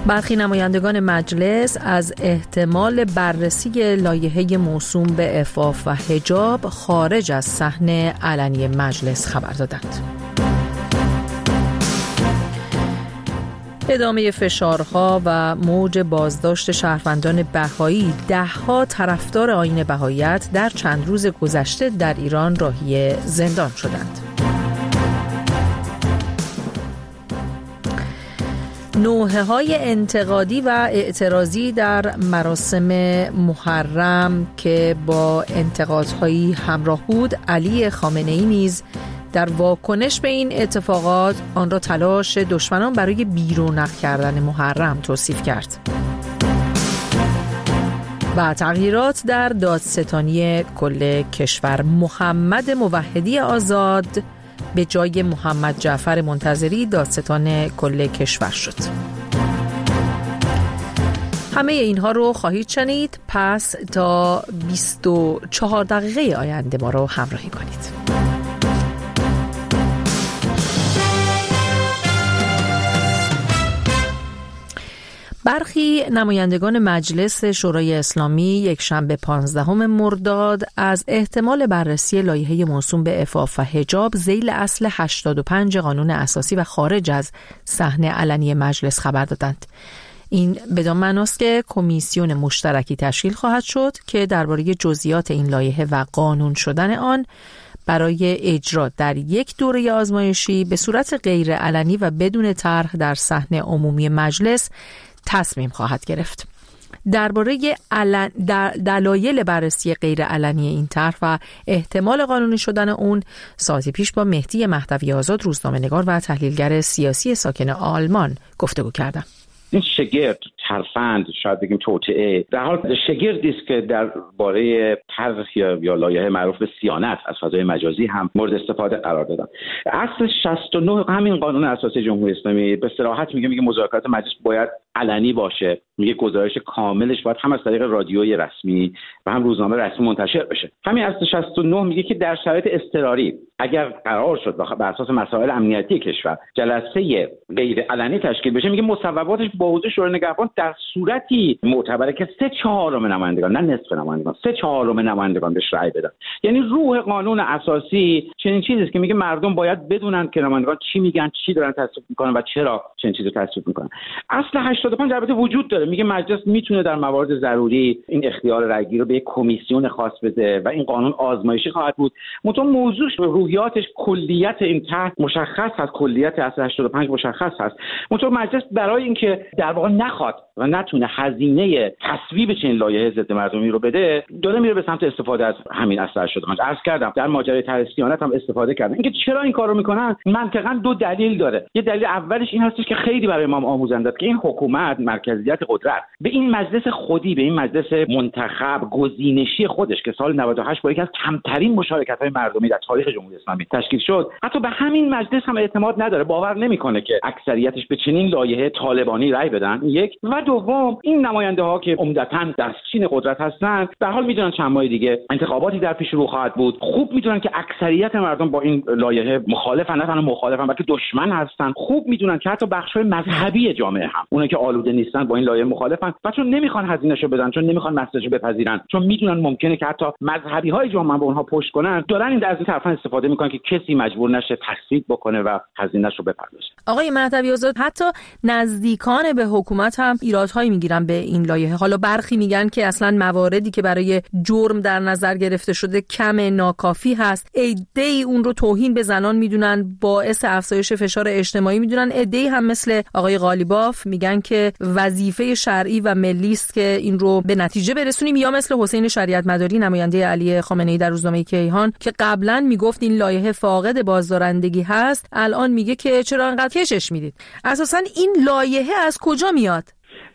برخی نمایندگان مجلس از احتمال بررسی لایحه موسوم به عفاف و حجاب خارج از صحن علنی مجلس خبر دادند. ادامه فشارها و موج بازداشت شهروندان بهایی، ده‌ها طرفدار آیین بهاییت در چند روز گذشته در ایران راهی زندان شدند. نوحه‌های انتقادی و اعتراضی در مراسم محرم که با انتقادهایی همراه بود، علی خامنه‌ای نیز در واکنش به این اتفاقات آن را تلاش دشمنان برای بیرونق کردن محرم توصیف کرد. و تغییرات در دادستانی کل کشور، محمد موحدی آزاد به جای محمد جعفر منتظری دادستان کل کشور شد. همه اینها رو خواهید شنید، پس تا 24 دقیقه آینده ما رو همراهی کنید. برخی نمایندگان مجلس شورای اسلامی یکشنبه 15 مرداد از احتمال بررسی لایحه موسوم به عفاف و حجاب ذیل اصل 85 قانون اساسی و خارج از صحن علنی مجلس خبر دادند. این بدان معناست که کمیسیون مشترکی تشکیل خواهد شد که درباره جزئیات این لایحه و قانون شدن آن برای اجرا در یک دوره آزمایشی به صورت غیر علنی و بدون طرح در صحن عمومی مجلس تصمیم خواهد گرفت. درباره دلایل بررسی غیر علنی این طرح و احتمال قانونی شدن اون ساعتی پیش با مهدی مهدوی آزاد، روزنامه‌نگار و تحلیلگر سیاسی ساکن آلمان گفتگو کردم. این شگرد، ترفند، شاید بگیم توطئه، در حال شگردی است که درباره طرح یا لایحه معروف به صیانت از فضای مجازی هم مورد استفاده قرار دادن. اصل 69 همین قانون اساسی جمهوری اسلامی به صراحت میگه مذاکرات مجلس باید علنی باشه، میگه گزارش کاملش باید هم از طریق رادیوی رسمی و هم روزنامه رسمی منتشر بشه. همین اصل 69 میگه که در شرایط اضطراری اگر قرار شد بر اساس مسائل امنیتی کشور جلسه غیر علنی تشکیل بشه، میگه مصوباتش با حضور شورای نگهبان در صورتی معتبره که 3/4 نمایندگان، نه نصف نمایندگان، 3/4 نمایندگان بهش رأی بدن. یعنی روح قانون اساسی چنین چیزی است که میگه مردم باید بدونن که نمایندگان چی میگن، چی دارن تصویب میکنن و چرا چنین چیزی رو تصویب میکنن. اصل 85 البته وجود داره، میگه مجلس میتونه در موارد ضروری این اختیار رأیگیری رو به یک کمیسیون خاص بده و این قانون آزمایشی خواهد بود. متون موضوع روحیاتش، کلیت این طرح مشخص هست، کلیت اصل 85 مشخص هست. متون مجلس برای اینکه در واقع نخواد و نتونه هزینه تصویب چنین لایحه ضد مردمی رو بده، داره میره به سمت استفاده از همین اصل 85. عرض کردم در ماجرای طرح صیانت هم استفاده کردن. اینکه چرا این کارو میکنن منطقاً دو دلیل داره. یه دلیل اولش این هستش که خیلی برای ما آموزنده است که این حکومت مرکزیت قدرت به این مجلس خودی، به این مجلس منتخب گزینشی خودش که سال 98 با یکی از کمترین مشارکت‌های مردمی در تاریخ جمهوری اسلامی تشکیل شد، حتی به همین مجلس هم اعتماد نداره، باور نمیکنه که اکثریتش به چنین لایحه طالبانی رأی بدن. یک و دوم، این نماینده‌ها که عمدتاً دستچین قدرت هستند، به حال میدونن چند ماه دیگه انتخاباتی در پیش رو خواهد بود. خوب میدونن که اکثریت مردم با این لایحه مخالفن، نه تنها مخالفن بلکه دشمن هستن. خوب میدونن که حتی بخش‌های مذهبی جامعه هم، اونایی که آلوده نیستن، با این لایحه مخالفن و چون نمیخوان هزینه‌شو بدن، چون نمیخوان مسئله‌شو بپذیرن، چون میدونن ممکنه که حتی مذهبی‌های جامعه به اونها پشت کنن، دارن این از این طرفا استفاده میکنن که کسی مجبور نشه تصویب بکنه و هزینه‌شو بپردازه. آقای مهدوی آزاد، حتی نزدیکان به حکومت هم ایرادهایی میگیرن به این لایحه. حالا برخی میگن که اصلا مواردی که برای جرم در نظر گرفته شده کم، ناکافی هست. عده‌ای اون رو توهین به زنان میدونن، باعث افزایش فشار اجتماعی میدونن. عده‌ای هم مثل آقای قالیباف میگن که وظیفه شرعی و ملی است که این رو به نتیجه برسونیم، یا مثل حسین شریعت مداری نماینده علی خامنه‌ای در روزنامه کیهان که قبلا میگفت این لایحه فاقد بازدارندگی هست، الان میگه که چرا انقدر کشش میدید. اساسا این لایحه از کجا میاد؟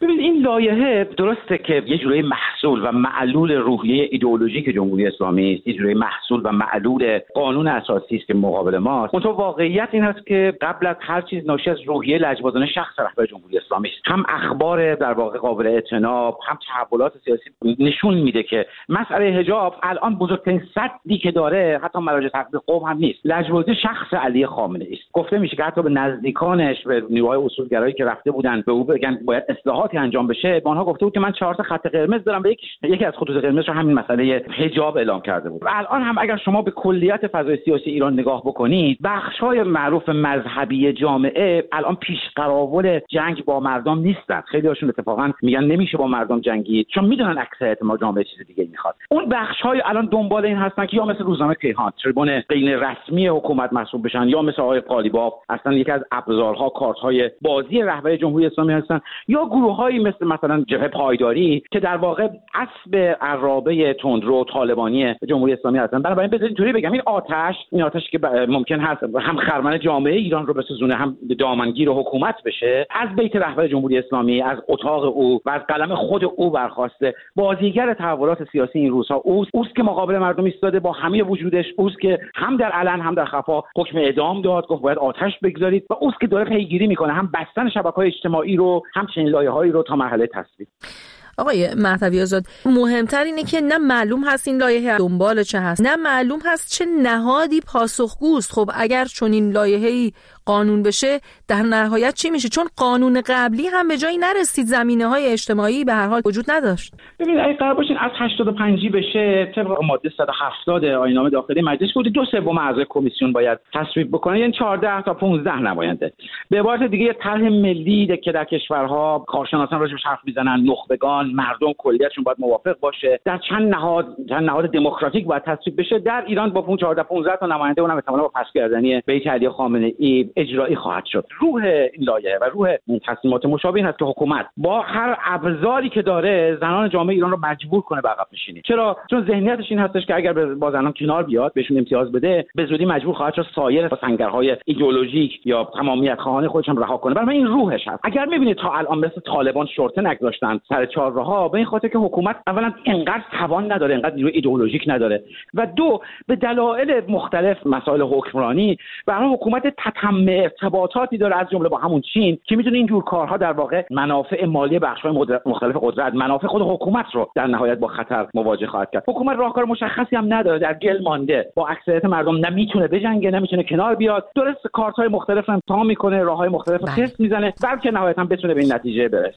ببینید این لایحه درسته که یه جوری محصول و معلول روحیه ایدئولوژیک جمهوری اسلامی است، یه جوری محصول و معلول قانون اساسی است که مقابل ماست. منتها واقعیت این است که قبل از هر چیز ناشی از روحیه لجبازانه شخص رهبر جمهوری اسلامی است. هم اخبار در واقع قابل اعتنا، هم تحولات سیاسی نشون میده که مسئله حجاب الان بزرگترین سدی که داره حتی مراجع تحقیق قوم هم نیست، لجبازی شخص علی خامنه‌ای است. گفته میشه که حتی به نزدیکانش، به نیروهای اصولگرایی که رفته بودن به او بگن باید اصلاحاتی انجام بشه، به آنها گفته بود که من 4 تا خط قرمز دارم، به یکی از خطوط قرمز رو همین مسئله حجاب اعلام کرده بود. و الان هم اگر شما به کلیت فضای سیاسی ایران نگاه بکنید، بخش‌های معروف مذهبی جامعه الان پیش قراول جنگ با مردم نیستن. خیلی هاشون اتفاقا میگن نمیشه با مردم جنگید، چون میدونن اکثریت ما جامعه چیز دیگه میخواد. اون بخش‌های الان دنبال این هستن که یا مثل روزنامه کیهان تریبون غیر رسمی حکومت محسوب بشن، یا مثل آقای قالیباف اصلا یکی از ابزارها کارت‌های بازی رهبر جمهوری اسلامی هستن، یا گروه‌هایی مثلا جبهه پایداری که در واقع اسب عرابه تندرو طالبانی جمهوری اسلامی هستن. بنابراین بذارید اینطوری بگم، این آتش که ممکن هست هم خرمن جامعه ایران رو بسوزونه، هم دامنگیر حکومت بشه، از بیت رهبر جمهوری اسلامی، از اتاق او و از قلم خود او برخواسته. بازیگر تحولات سیاسی این روزها اوست که مقابل مردم ایستاده با همه وجودش، اوست که هم در علن هم در خفا حکم اعدام داد، گفت باید آتش بگذارید، و اوست که داره پیگیری میکنه هم بستن شبکه‌های اجتماعی رو، هم چنین لایه‌هایی رو تا مرحله تصویب. آقای مهدوی آزاد، مهمتر اینه که نه معلوم هست این لایحه دنبال چه هست، نه معلوم هست چه نهادی پاسخگوست. خب اگر چنین لایحه‌ای قانون بشه در نهایت چی میشه؟ چون قانون قبلی هم به جایی نرسید، زمینه‌های اجتماعی به هر حال وجود نداشت. ببینید اگه قرار باشین از 85 بشه طبق ماده 170 آیین‌نامه داخلی مجلس بود 2/3 اعضای کمیسیون باید تصویب بکنن، یعنی 14 تا 15 نماینده. به عبارت دیگه یه طرح ملی که در کشورها کارشناسان راجعش حرف میزنن، نخبگان، مردم کلیتشون باید موافق باشه، در چند نهاد دموکراتیک باید تصویب بشه. در ایران با 14 15 تا نماینده اونم احتمالاً با پس‌گردنی بیت علی خامنه‌ای اجرایی خواهد شد. روح این لایحه و روح این تصمیمات مشابه این هست که حکومت با هر ابزاری که داره زنان جامعه ایران رو مجبور کنه به عقب نشینی. چرا؟ چون ذهنیتش این هستش که اگر با زنان کنار بیاد، بهشون امتیاز بده، به زودی مجبور خواهد شد سایر سنگرهای ایدئولوژیک یا تمامیت خواهان خودش هم رها کنه. برای این روحش هست. اگر می‌بینید تا الان مثل طالبان شورته نگذاشتن سر چهارراها، به این خاطر که حکومت اولا اینقدر توان نداره، اینقدر نیروی ایدئولوژیک نداره، و دو به دلایل مختلف مسائل حکمرانی برای حکومت تتم ارتباطاتی داره، از جمله با همون چین که میتونه این جور کارها در واقع منافع مالی بخش‌های مختلف قدرت، منافع خود حکومت رو در نهایت با خطر مواجه خواهد کرد. حکومت راهکار مشخصی هم نداره، در گل مانده با اکثریت مردم، نمیتونه بجنگه، نمیتونه کنار بیاد، درست کارت‌های مختلف هم امتحان میکنه، راه‌های مختلف رو تست میزنه، بلکه نهایتاً بتونه به این نتیجه برسه.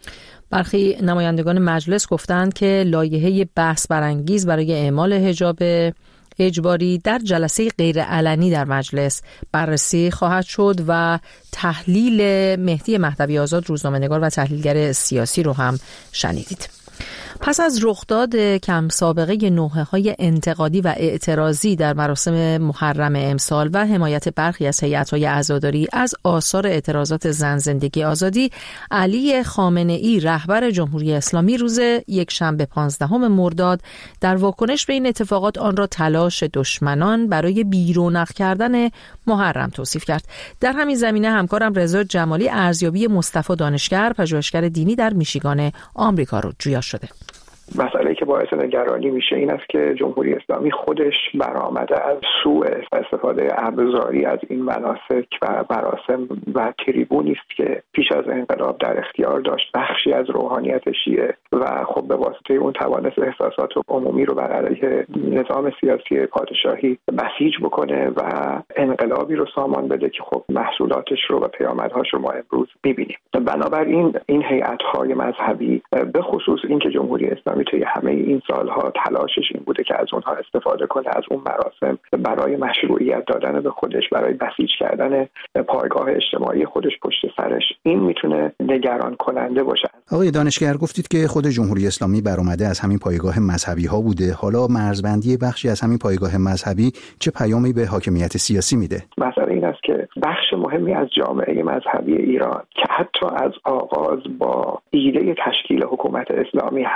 برخی نمایندگان مجلس گفتند که لایحه بحث برانگیز برای اعمال حجاب اجباری در جلسه غیر علنی در مجلس بررسی خواهد شد و تحلیل مهدی مهدوی آزاد، روزنامه‌نگار و تحلیلگر سیاسی رو هم شنیدید. پس از رخداد کم سابقه نوحه‌های انتقادی و اعتراضی در مراسم محرم امسال و حمایت برخی از هیئت‌های عزاداری از آثار اعتراضات زن زندگی آزادی، علی خامنه‌ای رهبر جمهوری اسلامی روز یکشنبه 15 مرداد در واکنش به این اتفاقات آن را تلاش دشمنان برای بیرونق کردن محرم توصیف کرد. در همین زمینه همکارم رضا جمالی ارزیابی مصطفی دانشگر، پژوهشگر دینی در میشیگان آمریکا رو جویا شده. مسئله که باعث نگرانی میشه این است که جمهوری اسلامی خودش برآمده از سوء استفاده ابزاری از این مناسک و مراسم و تریبونی است که پیش از انقلاب در اختیار داشت بخشی از روحانیت شیعه، و خب به واسطه اون توانست احساسات عمومی رو بر علیه نظام سیاسی پادشاهی بسیج بکنه و انقلابی رو سامان بده که خب محصولاتش رو و پیامدهاش رو ما امروز میبینیم. بنابراین این هیئت‌های مذهبی به خصوص اینکه جمهوری اسلامی توی همه این سالها تلاشش این بوده که از اونها استفاده کنه، از اون مراسم برای مشروعیت دادن به خودش، برای بسیج کردن پایگاه اجتماعی خودش پشت سرش، این میتونه نگران کننده باشه. آقای دانشگر، گفتید که خود جمهوری اسلامی برآمده از همین پایگاه مذهبی ها بوده. حالا مرزبندی بخشی از همین پایگاه مذهبی چه پیامی به حاکمیت سیاسی میده؟ مسئله این است که بخش مهمی از جامعه مذهبی ایران که حتی از آغاز با ایده تشکیل حکومت اسلامی همدل و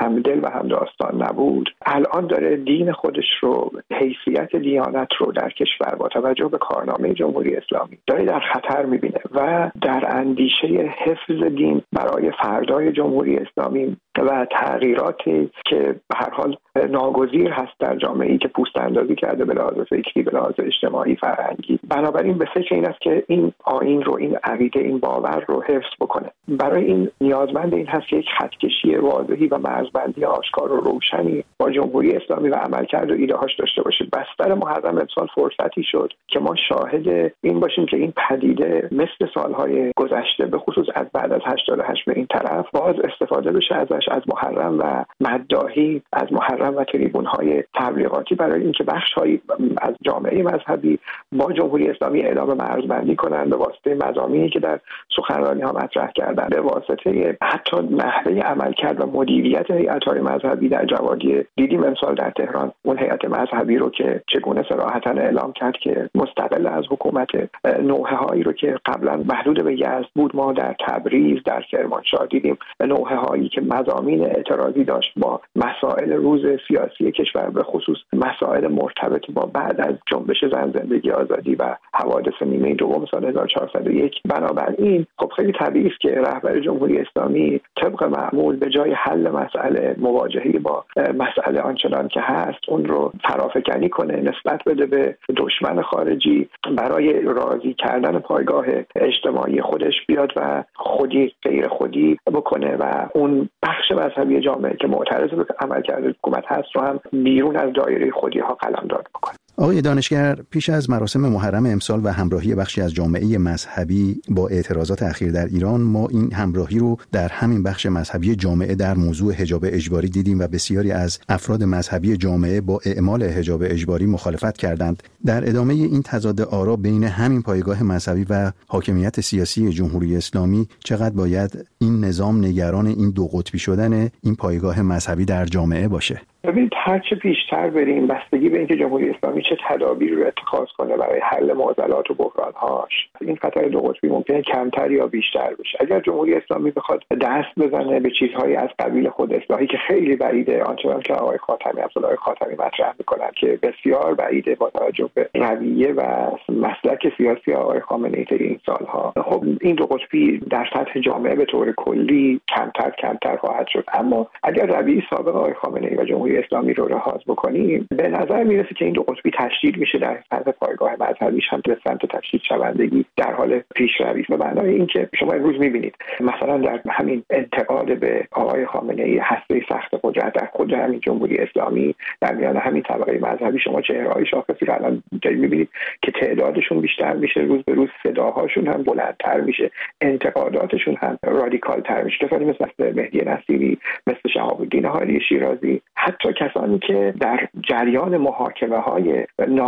هم داستان نبود، الان داره دین خودش رو، حیثیت دیانت رو در کشور با توجه به کارنامه جمهوری اسلامی داره در خطر میبینه و در اندیشه حفظ دین برای فردای جمهوری اسلامی و تغییراتی که به هر حال ناگزیر هست در جامعه‌ای که پوست اندازی کرده به لحاظ فکری، به لحاظ اجتماعی، فرهنگی، بنابراین به فکر این است که این آیین رو، این عقیده، این باور رو حفظ بکنه. برای این نیازمند این هست که یک خطکشی واضحی و مرزبندی آشکار و روشنی با جمهوری اسلامی و عملکرد و ایده‌هاش داشته باشه. بستر محرم امسال فرصتی شد که ما شاهد این باشیم که این پدیده مثل سالهای گذشته به خصوص از بعد از 88 به این طرف باز استفاده بشه ازش، از محرم و مداحی، از محرم و تریبون‌های تبلیغاتی برای اینکه بخش‌هایی از جامعه مذهبی با جمهوری اسلامی اعلام مرزبندی کنند به واسطه مضامینی که در سخنرانی‌ها مطرح کردند، به واسطه حتی نحوه عملکرد و مدیریت هیئت‌های مذهبی در جوادی. دیدیم امسال در تهران اون هیئت مذهبی رو که چگونه صراحتاً اعلام کرد که مستقل از حکومت، نوحه‌هایی رو که قبلا محدود به یزد بود ما در تبریز، در کرمانشاه دیدیم، نوحه‌هایی که مضامین اعتراضی داشت با مسائل روز سیاسی کشور، به خصوص مسائل مرتبط با بعد از جنبش زن، زندگی، آزادی و حوادث نیمه دوم سال 1401. بنابراین خب خیلی طبیعی است که رهبر جمهوری اسلامی طبق معمول به جای حل مسئله، مواجهه با مسئله آنچنان که هست، اون رو فرافکنی کنه، نسبت بده به دشمن خارجی، برای راضی کردن پایگاه اجتماعی خودش بیاد و خودی غیر خودی بکنه و اون بخش مذهبی جامعه که معترض به عملکرد حکومت هست رو هم بیرون از دایره خودی ها قلمداد بکنه. آقای دانشگر، پیش از مراسم محرم امسال و همراهی بخشی از جامعه مذهبی با اعتراضات اخیر در ایران، ما این همراهی رو در همین بخش مذهبی جامعه در موضوع حجاب اجباری دیدیم و بسیاری از افراد مذهبی جامعه با اعمال حجاب اجباری مخالفت کردند. در ادامه این تضاد آرا بین همین پایگاه مذهبی و حاکمیت سیاسی جمهوری اسلامی، چقدر باید این نظام نگران این دو قطبی شدن این پایگاه مذهبی در جامعه باشه؟ ببینید، هرچه پیشتر بریم بستگی به اینکه جمهوری اسلامی چه تدابیری رو اتخاذ کنه برای حل معضلات و بحران‌هاش، این خطر دو قطبی ممکنه کمتر یا بیشتر بشه. اگر جمهوری اسلامی بخواد دست بزنه به چیزهایی از قبیل خود اصلاحی که خیلی بعیده، آنچنان که آقای خاتمی، عبدالله خاتمی مطرح میکنن که بسیار بعیده با توجه به رویه و مسلک سیاسی آقای خامنه‌ای طی این سالها، خب این دو قطبی در سطح جامعه به طور کلی کمتر خواهد شد. اما اگر رویه سابق آقای خامنه‌ای و جمهوری اسلامی رو رهاز بکنیم، به نظر میرسه که این دو قطبی تشدید میشه، در سطح پایگاه مذهبیش هم به سمت تشدید شوندگی در حال پیشروی است. به معنای اینکه شما امروز میبینید مثلا در همین انتقاد به آقای خامنه‌ای، هسته سخت قدرت در خود همین جمهوری اسلامی، در میان همین طبقه مذهبی شما چهره‌های شاخصی رو الان میبینید که تعدادشون بیشتر میشه، روز به روز صداهاشون هم بلندتر میشه، انتقاداتشون هم رادیکال‌تر میشه. کسانی مثل مهدی نصیری، مثل شهاب الدین حالی شیرازی، حتی کسانی که در جریان محاکمه‌های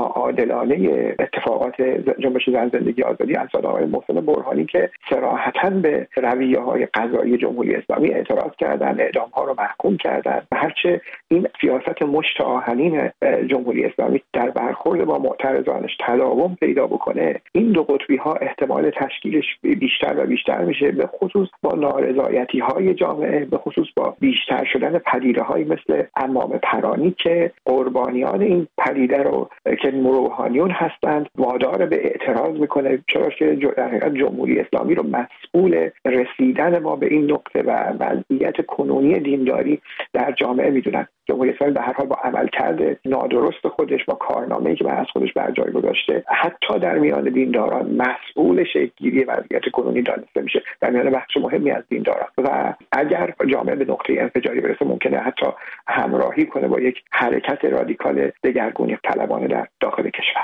ناعادلانه اتفاقات جنبش زن، زندگی، آزادی، امثال آقای محسن برهانی که صراحتاً به رویه‌های قضایی جمهوری اسلامی اعتراض کردند، اعدام‌ها رو محکوم کردند. هرچه این سیاست مشت آهنین جمهوری اسلامی در برخورد با معترضانش تداوم پیدا بکنه، این دو قطبی‌ها احتمال تشکیلش بیشتر و بیشتر میشه، به خصوص با نارضایتی‌های جامعه، به خصوص با بیشتر شدن پدیده‌هایی مثل امام پرانی که قربانیان این پدیده رو که روحانیون هستند وادار به اعتراض میکنه، چرا که در حقیقت جمهوری اسلامی رو مسئول رسیدن ما به این نقطه و وضعیت کنونی دینداری در جامعه میدونن. جمهوری اسلامی به هر حال با عملکرد نادرست خودش، با کارنامه‌ای که از خودش بر جای گذاشته، حتی در میان دینداران مسئول شکل‌گیری وضعیت کنونی دانسته میشه، در میان بخش مهمی از دینداران. و اگر جامعه به نقطه انفجاری برسه، ممکنه حتی همراهی کنه با یک حرکت رادیکال دگرگونی طلبانه در داخل کشور.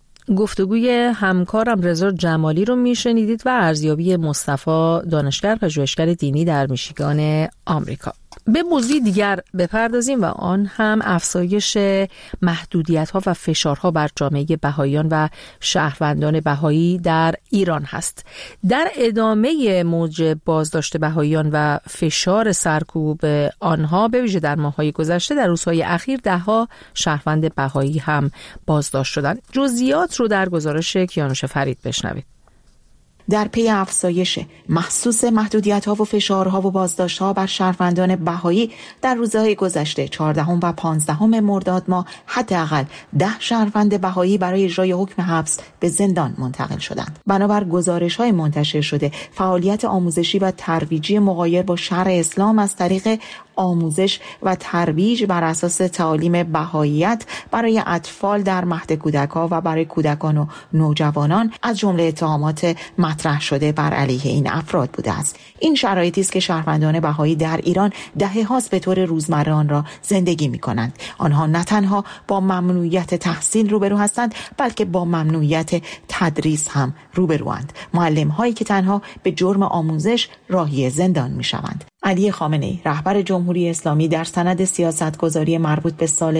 گفتگوی همکارم رضا جمالی رو میشنیدید و ارزیابی مصطفی، دانشگر پژوهشگر دینی در میشیگان آمریکا. به موضوع دیگر بپردازیم و آن هم افزایش محدودیت‌ها و فشارها بر جامعه بهائیان و شهروندان بهایی در ایران هست. در ادامه موج بازداشت بهائیان و فشار سرکوب آنها به ویژه در ماه‌های گذشته، در روزهای اخیر ده‌ها شهروند بهایی هم بازداشت شدند. جزئیات رو در گزارش کیانوش فرید بشنوید. در پی افزایش محسوس محدودیت‌ها و فشارها و بازداشت‌ها بر شهروندان بهایی در روزهای گذشته 14 و 15 مرداد ماه حداقل 10 شهروند بهایی برای اجرای حکم حبس به زندان منتقل شدند. بنابر گزارش‌های منتشر شده، فعالیت آموزشی و ترویجی مغایر با شرع اسلام از طریق آموزش و ترویج بر اساس تعالیم بهاییت برای اطفال در مهد کودک‌ها و برای کودکان و نوجوانان از جمله اتهامات مطرح شده بر علیه این افراد بوده است. این شرایطی است که شهروندان بهایی در ایران دهه‌هاست به طور روزمره آن را زندگی می‌کنند. آنها نه تنها با ممنوعیت تحصیل روبرو هستند، بلکه با ممنوعیت تدریس هم روبروند. معلم‌هایی که تنها به جرم آموزش راهی زندان می‌شوند. علی خامنه‌ای رهبر جمهوری اسلامی در سند سیاستگذاری مربوط به سال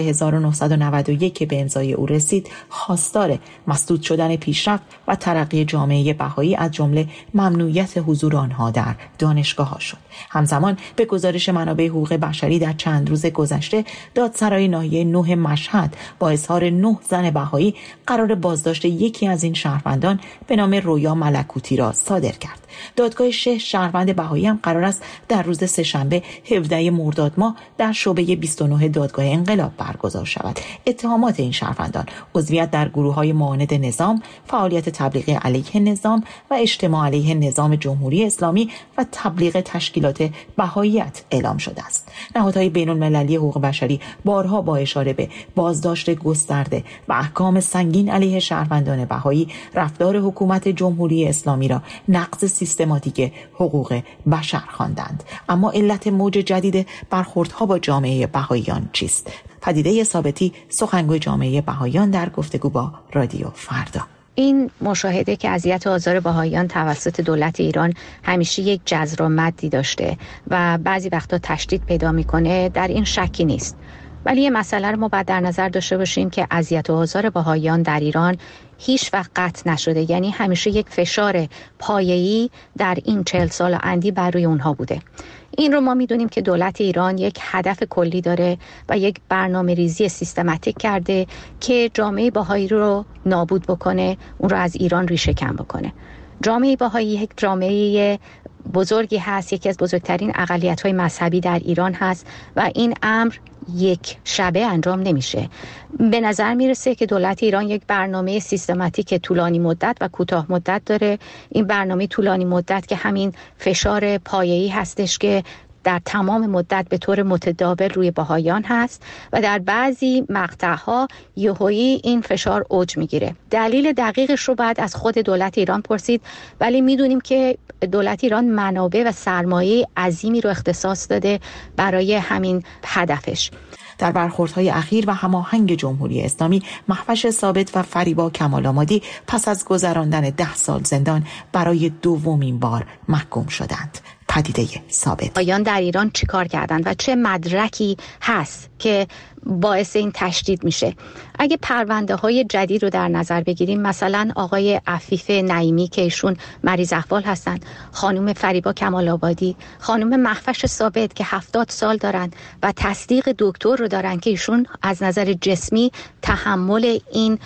1991 که به امضای او رسید، خواستار مسدود شدن پیشرفت و ترقی جامعه بهایی از جمله ممنوعیت حضور آنها در دانشگاه‌ها شد. همزمان به گزارش منابع حقوق بشری در چند روز گذشته، دادسرای ناحیه 9 مشهد با اظهار 9 زن بهایی قرار بازداشت یکی از این شهروندان به نام رویا ملکوتی را صادر کرد. دادگاه 6 شهروند بهایی هم قرار است در روز سه‌شنبه 17 مرداد ماه در شعبه 29 دادگاه انقلاب برگزار شود. اتهامات این شهروندان عضویت در گروه‌های معاند نظام، فعالیت تبلیغ علیه نظام و اجتماع علیه نظام جمهوری اسلامی و تبلیغ تشکیلات بهاییت اعلام شده است. نهادهای بین‌المللی حقوق بشری بارها با اشاره به بازداشت گسترده و احکام سنگین علیه شهروندان بهایی، رفتار حکومت جمهوری اسلامی را نقض سیستماتیک حقوق بشر خواندند. اما علت موج جدید برخوردها با جامعه بهاییان چیست؟ پدیده ثابتی، سخنگوی جامعه بهاییان در گفتگو با رادیو فردا. این مشاهده که اذیت و آزار بهاییان توسط دولت ایران همیشه یک جذر و مدی داشته و بعضی وقتا تشدید پیدا میکنه، در این شکی نیست. ولی یه مسئله رو ما باید در نظر داشته باشیم که اذیت و آزار بهاییان در ایران هیچ وقت قطع نشده، یعنی همیشه یک فشار پایه‌ای در این 40 سال اندی بر روی اونها بوده. این رو ما میدونیم که دولت ایران یک هدف کلی داره و یک برنامه ریزی سیستماتیک کرده که جامعه بهایی رو نابود بکنه، اون رو از ایران ریشه کن بکنه. جامعه بهایی یک جامعه بزرگی هست، یکی از بزرگترین اقلیت‌های مذهبی در ایران هست و این امر یک شبه انجام نمیشه. به نظر میرسه که دولت ایران یک برنامه سیستماتیک طولانی مدت و کوتاه مدت داره. این برنامه طولانی مدت که همین فشار پایه‌ای هستش که در تمام مدت به طور متداول روی بهاییان هست و در بعضی مقطع‌ها یهویی این فشار اوج میگیره. دلیل دقیقش رو بعد از خود دولت ایران پرسید، ولی میدونیم که دولت ایران منابع و سرمایه عظیمی رو اختصاص داده برای همین هدفش. در برخوردهای اخیر و هماهنگ جمهوری اسلامی، مهوش ثابت و فریبا کمال‌آمادی پس از گذراندن 10 سال زندان برای دومین بار محکوم شدند. پدیده ثابت. بهاییان در ایران چیکار کردند و چه مدرکی هست که باعث این تشدید میشه؟ اگه پرونده های جدید رو در نظر بگیریم، مثلا آقای عفیف نعیمی که ایشون مریض احوال هستند، خانم فریبا کمال‌آبادی، خانم مهوش ثابت که 70 سال دارن و تصدیق دکتر رو دارن که ایشون از نظر جسمی تحمل این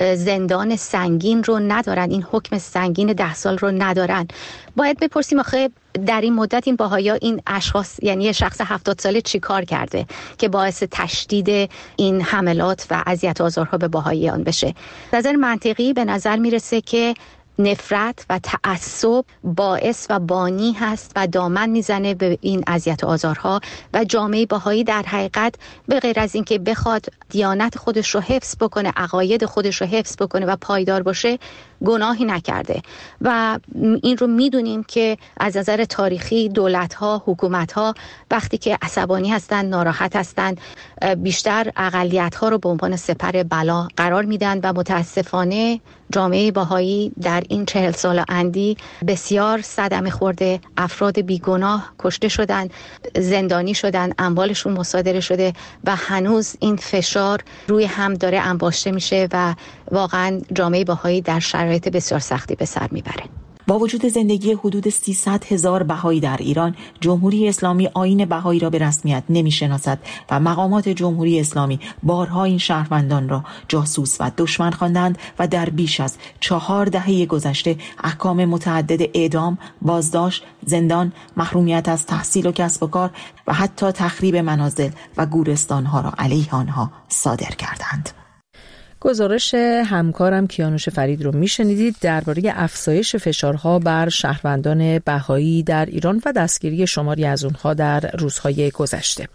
زندان سنگین رو ندارن، این حکم سنگین 10 سال رو ندارن. باید بپرسیم آخه در این مدت این بهایا، این اشخاص، یعنی شخص 70 ساله چی کار کرده که باعث تشدید این حملات و اذیت و آزارها به بهاییان بشه؟ نظر منطقی به نظر میرسه که نفرت و تعصب باعث و بانی هست و دامن میزنه به این اذیت و آزارها و جامعه بهایی در حقیقت به غیر از این که بخواد دیانت خودش رو حفظ بکنه، عقاید خودش رو حفظ بکنه و پایدار باشه، گناهی نکرده و این رو میدونیم که از نظر تاریخی دولت‌ها، حکومت‌ها وقتی که عصبانی هستن، ناراحت هستن، بیشتر اقلیت‌ها رو به عنوان سپر بلا قرار میدن و متاسفانه جامعه بهایی در این 40 سال اندی بسیار صدمه خورده. افراد بیگناه کشته شدن، زندانی شدن، اموالشون مصادره شده و هنوز این فشار روی هم داره انباشته میشه و واقعا جامعه بهایی در شرایط بسیار سختی به سر میبره. با وجود زندگی حدود 300,000 بهایی در ایران، جمهوری اسلامی آیین بهایی را به رسمیت نمی‌شناسد و مقامات جمهوری اسلامی بارها این شهروندان را جاسوس و دشمن خواندند و در بیش از 4 دهه گذشته احکام متعدد اعدام، بازداشت، زندان، محرومیت از تحصیل و کسب و کار و حتی تخریب منازل و گورستان‌ها را علیه آنها صادر کردند. گزارش همکارم کیانوش فرید رو میشنیدید درباره افزایش فشارها بر شهروندان بهایی در ایران و دستگیری شماری از اونها در روزهای گذشته.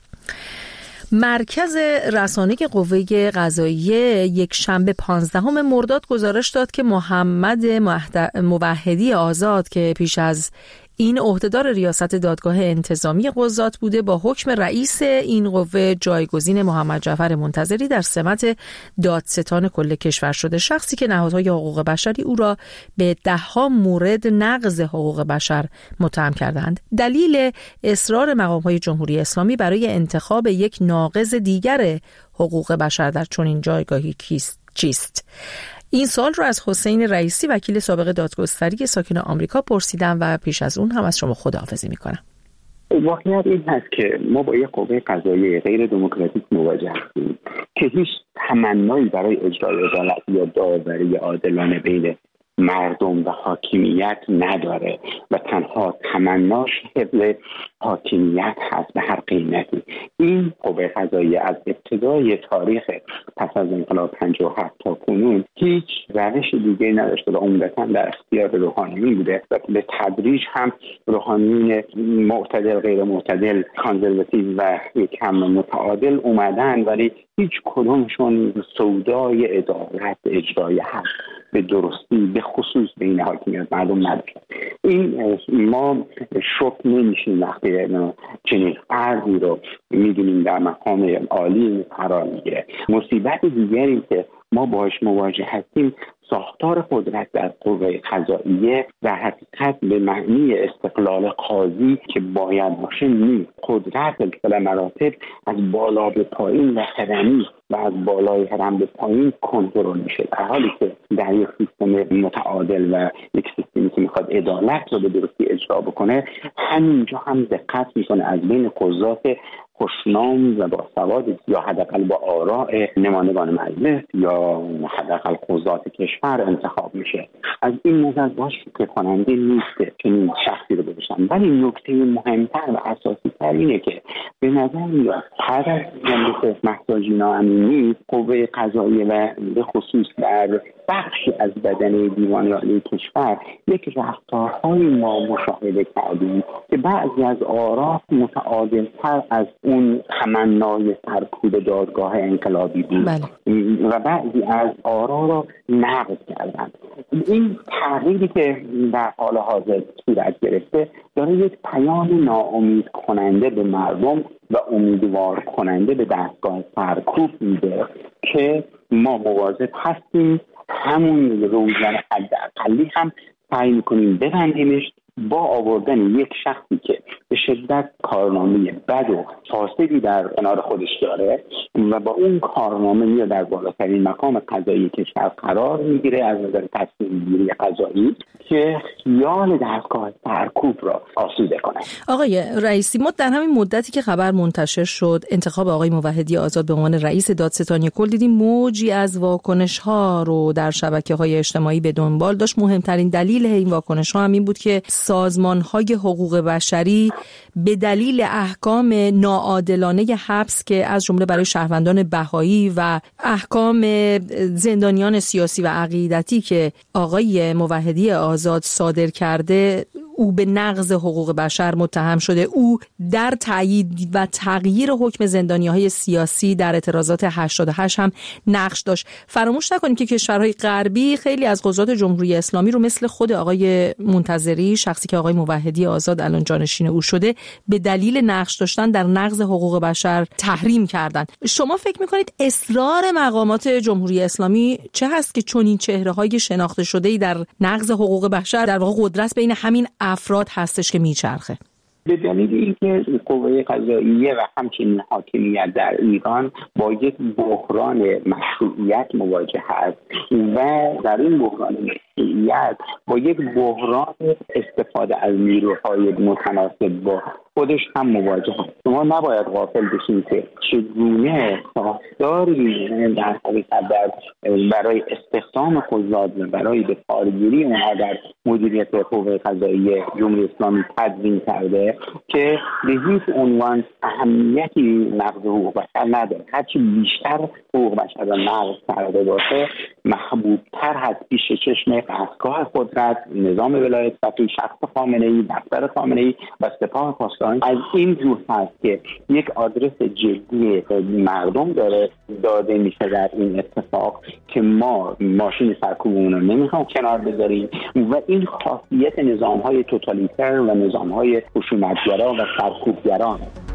مرکز رسانه قوه قضاییه یک شنبه 15 مرداد گزارش داد که محمد موحدی آزاد که پیش از این عهدهدار ریاست دادگاه انتظامی قضات بوده، با حکم رئیس این قوه جایگزین محمد جعفر منتظری در سمت دادستان کل کشور شده. شخصی که نهادهای حقوق بشری او را به 10 مورد نقض حقوق بشر متهم کردند. دلیل اصرار مقام‌های جمهوری اسلامی برای انتخاب یک ناقض دیگر حقوق بشر در چنین جایگاهی چیست؟ این سوال رو از حسین رئیسی وکیل سابق دادگستری ساکن آمریکا پرسیدم و پیش از اون هم از شما خداحافظی میکنم. واقعیت این هست که ما با یک قوه قضاییه غیر دموکراتیک مواجه هستیم که هیچ تمنایی برای اجرای عدالت یا داوری عادلانه بین مردم و حاکمیت نداره و تنها تمناش حفظ حاکمیت هست به هر قیمتی. این قوه قضاییه از ابتدای تاریخ پس از انقلاب 57 تا کنون هیچ روش دیگه نداشته و عمدتاً در اختیار روحانیون بوده و به تدریج هم روحانیون معتدل، غیر معتدل، کانزرواتیو و یکم متعادل اومدن، ولی هیچ کدومشون سودای عدالت اجرای حق به درستی به خصوص بین حاکمیت مردم نداشت. این ما شوک نمیشیم وقتی چنین فردی رو میدونیم در مقام عالی قرار میگیره. مصیبت دیگری که ما باهاش مواجه هستیم ساختار قدرت در قوه قضاییه در حقیقت به معنی استقلال قاضی که باید باشه نیست. قدرت به مراتب از بالا به پایین و هرمی و از بالای هرم به پایین کنترل میشه، در حالی که در یک سیستم متعادل و یک سیستمی که میخواد عدالت رو به درستی اجرا بکنه همینجا هم دقت میکنه از بین قضات خوشنام و با سواد یا حداقل با آراء نمایندگان مجلس یا حداقل قضات کشور انتخاب میشه. از این نظر باش که کننده نیست چنین شخصی رو ببشن. ولی نکته مهمتر و اساسی تر اینه که به نظر میاد هر از جمله مهسا جینا امینی قوه قضاییه و به خصوص در بخشی از بدنه دیوان عالی کشور یک رفتارهای ما مشاهده کردیم که بعضی از آرا متعادل‌تر از اون تمنای سرکوب دادگاه انقلابی بود و بعضی از آرا را نقض کردند. این تغییری که در حال حاضر صورت گرفته داره یک پیام ناامید کننده به مردم و امیدوار کننده به دستگاه سرکوب میده که ما مواظب هستیم همون روزن حداقلی هم سعی میکنیم ببندیمش با آوردن یک شخصی که به شدت کارنامه بد و فاسدی در کنار خودش داره و با اون کارنامه میاد در بالاترین مقام قضایی کشور قرار میگیره از نظر تصمیم گیری قضایی که خیال دستگاه سرکوب را آسوده کنه. آقای رئیسی، ما در همین مدتی که خبر منتشر شد انتخاب آقای موحدی آزاد به عنوان رئیس دادستانی کل دیدیم موجی از واکنش‌ها رو در شبکه‌های اجتماعی به دنبال داشت. مهمترین دلیل این واکنش‌ها هم این بود که سازمان‌های حقوق بشری به دلیل احکام ناعادلانه حبس که از جمله برای شهروندان بهایی و احکام زندانیان سیاسی و عقیدتی که آقای موحدی آزاد صادر کرده، او به نقض حقوق بشر متهم شده. او در تایید و تغییر حکم زندانی‌های سیاسی در اعتراضات 88 هم نقش داشت. فراموش نکنیم که کشورهای غربی خیلی از قضات جمهوری اسلامی رو مثل خود آقای منتظری، شخصی که آقای موحدی آزاد الان جانشین او شده، به دلیل نقش داشتن در نقض حقوق بشر تحریم کردن. شما فکر می‌کنید اصرار مقامات جمهوری اسلامی چه هست که چنین چهره‌های شناخته شده‌ای در نقض حقوق بشر در واقع قدرت بین همین افراد هستش که میچرخه؟ به دلیل اینکه قوه قضاییه و همچنین حاکمیت در ایران با یک بحران مشروعیت مواجه است و در این بحران موقعیت با یک بحران استفاده از نیروهای متناسب با خودش هم مواجه هست. شما نباید غافل بشین که چگونه ساختاری در حقیقت برای استخدام قضات و برای به کارگیری اونها در مدیریت قوه قضاییه جمهوری اسلامی تدوین کرده که به هیچ عنوان اهمیتی نقض حقوق بشر نداره. هرچی بیشتر حقوق بشر را نقض کرده باشه محبوبتر هست پیش چشم دستگاه قدرت، نظام ولایت فقیه، شخص خامنه‌ای، دفتر خامنه‌ای و سپاه پاسداران. از این جور هست که یک آدرس جدی مردم داده میشه در این اتفاق که ما ماشین سرکوبمون رو نمیخوام کنار بذاریم و این خاصیت نظام‌های توتالیتر و نظام‌های خشونت‌گرا و سرکوبگران.